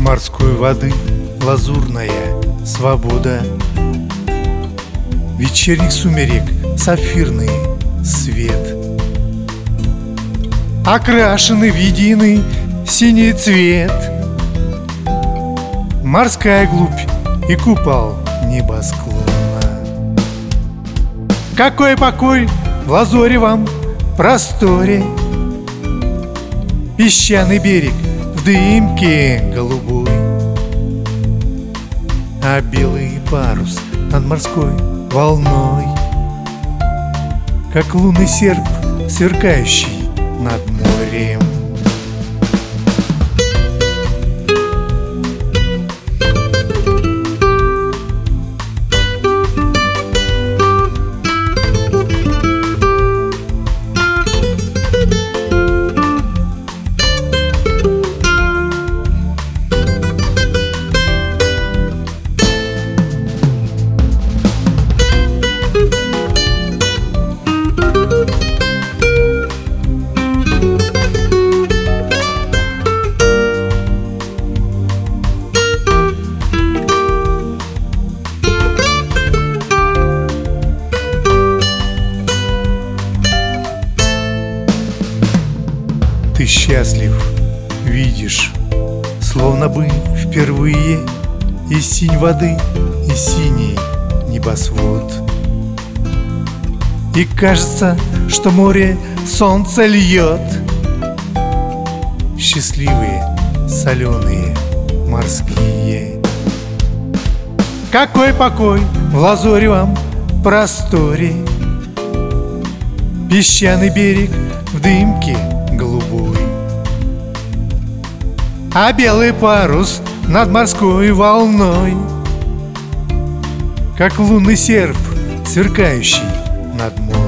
морской воды лазурная свобода, вечерних сумерек сапфирный свет, окрашенный в единый синий цвет, морская глубь и купол небосклона. Какой покой в лазоревом просторе, песчаный берег в дымке голубой, а белый парус над морской волной, как лунный серп, сверкающий над морем. Ты счастлив, видишь, словно бы впервые, и синь воды, и синий небосвод. И кажется, что море солнце льет. Счастливые, соленые, морские. Какой покой в лазоревом просторе, песчаный берег в дымке голубой, а белый парус над морской волной, как лунный серп, сверкающий над морем.